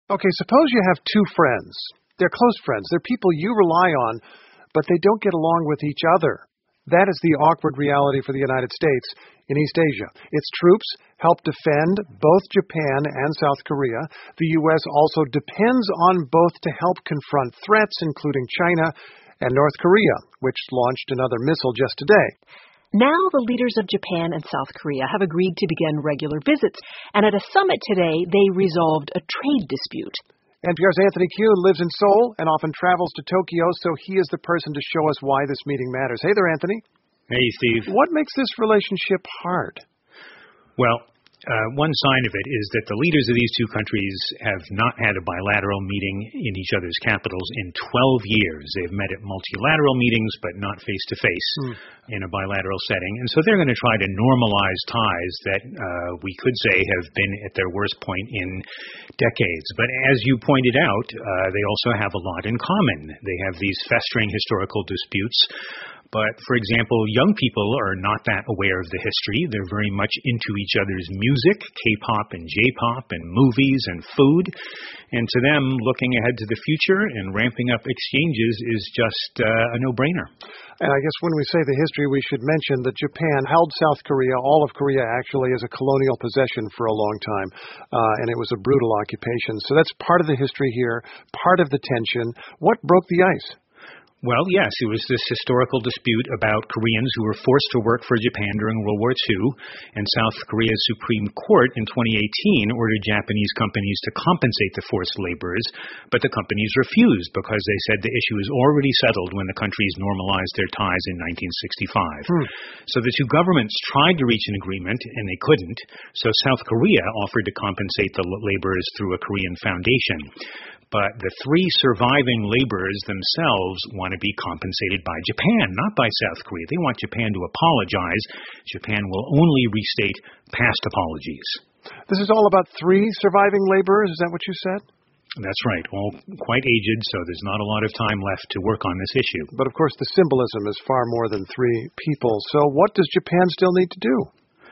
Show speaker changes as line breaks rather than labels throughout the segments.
Okay, suppose you have two friends. They're close friends. They're people you rely on, but they don't get along with each other. That is the awkward reality for the United States in East Asia. Its troops help defend both Japan and South Korea. The U.S. also depends on both to help confront threats, including China and North Korea, which launched another missile just today.
Now the leaders of Japan and South Korea have agreed to begin regular visits, and at a summit today, they resolved a trade dispute.
NPR's Anthony Kuhn lives in Seoul and often travels to Tokyo, so he is the person to show us why this meeting matters. Hey there, Anthony.
Hey, Steve.
What makes this relationship hard?
Well, one sign of it is that the leaders of these two countries have not had a bilateral meeting in each other's capitals in 12 years. They've met at multilateral meetings, but not face-to-face in a bilateral setting. And so they're going to try to normalize ties that we could say have been at their worst point in decades. But as you pointed out, they also have a lot in common. They have these festering historical disputes. But, for example, young people are not that aware of the history. They're very much into each other's music, K-pop and J-pop and movies and food. And to them, looking ahead to the future and ramping up exchanges is just a no-brainer.
And I guess when we say the history, we should mention that Japan held South Korea, all of Korea actually, as a colonial possession for a long time. And it was a brutal occupation. So that's part of the history here, part of the tension. What broke the ice?
Well, yes, it was this historical dispute about Koreans who were forced to work for Japan during World War II, and South Korea's Supreme Court in 2018 ordered Japanese companies to compensate the forced laborers, but the companies refused because they said the issue was already settled when the countries normalized their ties in 1965. So the two governments tried to reach an agreement, and they couldn't, so South Korea offered to compensate the laborers through a Korean foundation. But the three surviving laborers themselves want to be compensated by Japan, not by South Korea. They want Japan to apologize. Japan will only restate past apologies.
This is all about three surviving laborers, is that what you said?
That's right. All quite aged, so there's not a lot of time left to work on this issue.
But of course the symbolism is far more than three people. So what does Japan still need to do?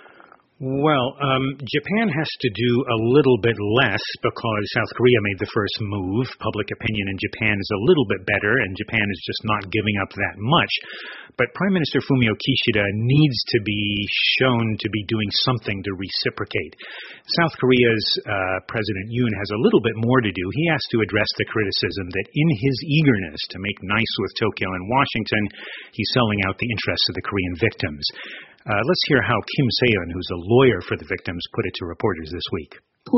Well, Japan has to do a little bit less because South Korea made the first move. Public opinion in Japan is a little bit better, and Japan is just not giving up that much. But Prime Minister Fumio Kishida needs to be shown to be doing something to reciprocate. South Korea's President Yoon has a little bit more to do. He has to address the criticism that in his eagerness to make nice with Tokyo and Washington, he's selling out the interests of the Korean victims. Let's hear how Kim Se-eun, who's a lawyer for the victims, put it to reporters this week.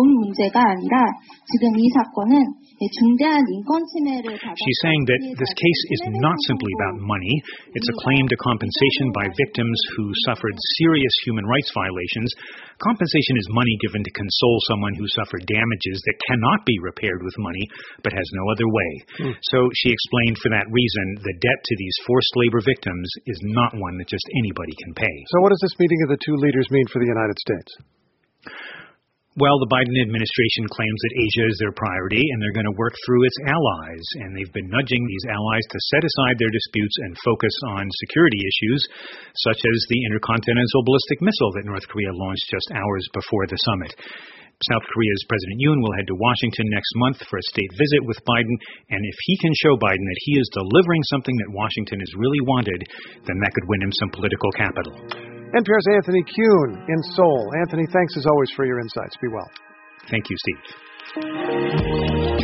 She's saying that this case is not simply about money. It's a claim to compensation by victims who suffered serious human rights violations. Compensation is money given to console someone who suffered damages that cannot be repaired with money, but has no other way. So she explained for that reason the debt to these forced labor victims is not one that just anybody can pay.
So what does this meeting of the two leaders mean for the United States?
Well, the Biden administration claims that Asia is their priority, and they're going to work through its allies. And they've been nudging these allies to set aside their disputes and focus on security issues, such as the intercontinental ballistic missile that North Korea launched just hours before the summit. South Korea's President Yoon will head to Washington next month for a state visit with Biden, and if he can show Biden that he is delivering something that Washington has really wanted, then that could win him some political capital.
NPR's Anthony Kuhn in Seoul. Anthony, thanks as always for your insights. Be well.
Thank you, Steve.